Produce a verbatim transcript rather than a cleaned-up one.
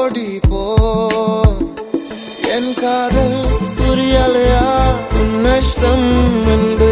ஓடி போ. என் காதல் புரியலையா உன் நஷ்டம் என்று